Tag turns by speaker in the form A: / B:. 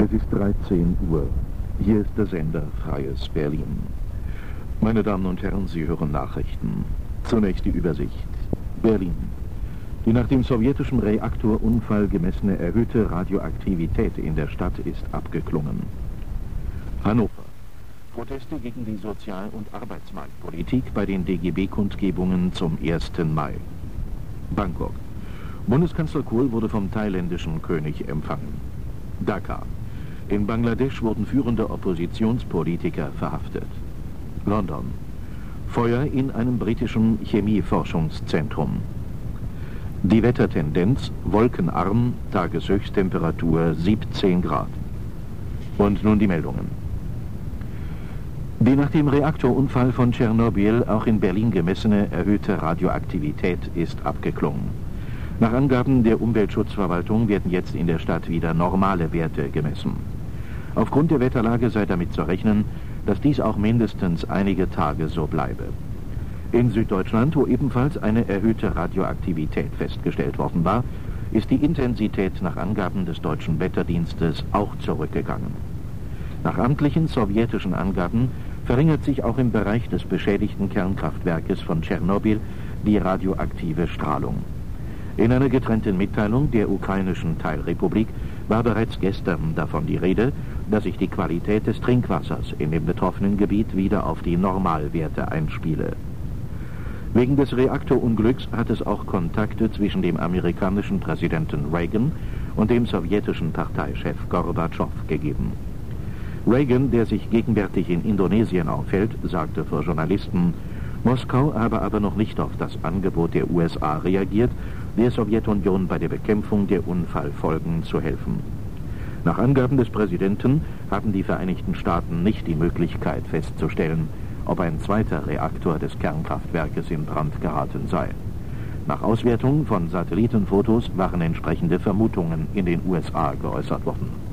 A: Es ist 13 Uhr. Hier ist der Sender Freies Berlin. Meine Damen und Herren, Sie hören Nachrichten. Zunächst die Übersicht. Berlin. Die nach dem sowjetischen Reaktorunfall gemessene erhöhte Radioaktivität in der Stadt ist abgeklungen. Hannover. Proteste gegen die Sozial- und Arbeitsmarktpolitik bei den DGB-Kundgebungen zum 1. Mai. Bangkok. Bundeskanzler Kohl wurde vom thailändischen König empfangen. Dhaka. In Bangladesch wurden führende Oppositionspolitiker verhaftet. London. Feuer in einem britischen Chemieforschungszentrum. Die Wettertendenz: wolkenarm, Tageshöchsttemperatur 17 Grad. Und nun die Meldungen. Die nach dem Reaktorunfall von Tschernobyl auch in Berlin gemessene erhöhte Radioaktivität ist abgeklungen. Nach Angaben der Umweltschutzverwaltung werden jetzt in der Stadt wieder normale Werte gemessen. Aufgrund der Wetterlage sei damit zu rechnen, dass dies auch mindestens einige Tage so bleibe. In Süddeutschland, wo ebenfalls eine erhöhte Radioaktivität festgestellt worden war, ist die Intensität nach Angaben des deutschen Wetterdienstes auch zurückgegangen. Nach amtlichen sowjetischen Angaben verringert sich auch im Bereich des beschädigten Kernkraftwerkes von Tschernobyl die radioaktive Strahlung. In einer getrennten Mitteilung der ukrainischen Teilrepublik war bereits gestern davon die Rede, dass sich die Qualität des Trinkwassers in dem betroffenen Gebiet wieder auf die Normalwerte einspiele. Wegen des Reaktorunglücks hat es auch Kontakte zwischen dem amerikanischen Präsidenten Reagan und dem sowjetischen Parteichef Gorbatschow gegeben. Reagan, der sich gegenwärtig in Indonesien aufhält, sagte vor Journalisten, Moskau habe aber noch nicht auf das Angebot der USA reagiert, der Sowjetunion bei der Bekämpfung der Unfallfolgen zu helfen. Nach Angaben des Präsidenten haben die Vereinigten Staaten nicht die Möglichkeit festzustellen, ob ein zweiter Reaktor des Kernkraftwerkes in Brand geraten sei. Nach Auswertung von Satellitenfotos waren entsprechende Vermutungen in den USA geäußert worden.